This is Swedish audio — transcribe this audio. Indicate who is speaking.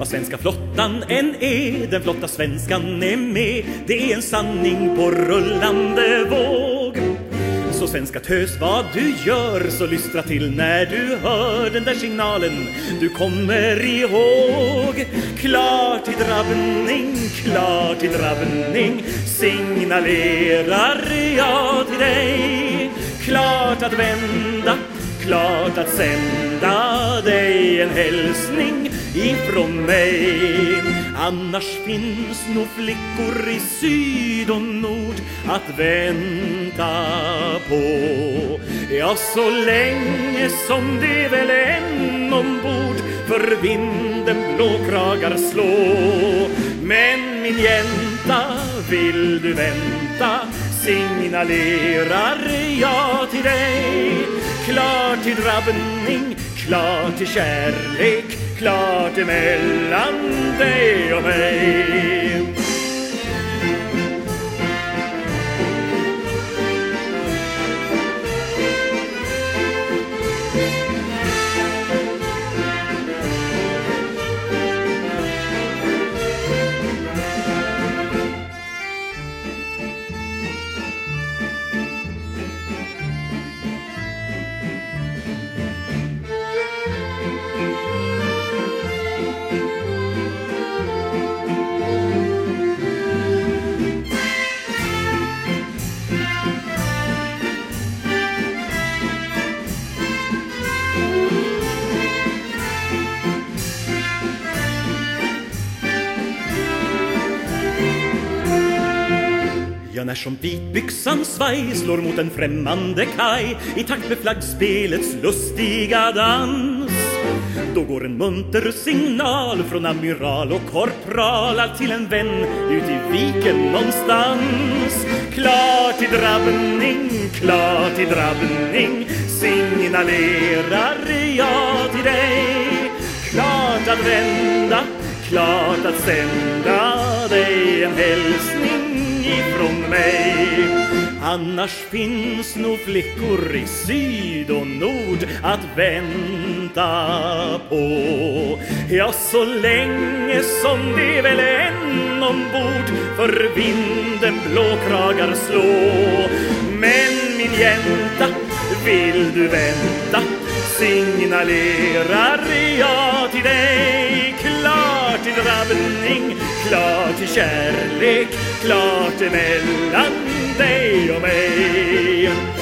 Speaker 1: vad svenska flottan än är, den flotta svenskan är med. Det är en sanning på rullande våg. Så svenska tös, vad du gör, så lystra till när du hör den där signalen du kommer ihåg. Klart i drabbning, signalerar jag till dig. Klart att vända, klart att sända dig en hälsning ifrån mig. Annars finns nog flickor i syd och nord att vänta på. Ja, så länge som det väl än ombord för vinden blåkragar slå. Men min jänta, vill du vänta, signalerar jag till dig. Klart till drabbning, klart till kärlek, klart emellan dig och mig. Ja, när som vitbyxan svaj slår mot en främmande kaj i takt med flaggspelets lustiga dans, då går en munter signal från amiral och korpral till en vän ut i viken någonstans. Klart i drabbning, signalerar jag till dig. Klart att vända, klart att sända dig en hälsning ifrån mig. Annars finns nog flickor i syd och nord att vänta på. Ja, så länge som det väl än ombord för vinden blåkragar slå. Men min jänta, vill du vänta, signalerar jag till dig. Klart till drabbning, klart till kärlek, klart emellan dig och mig.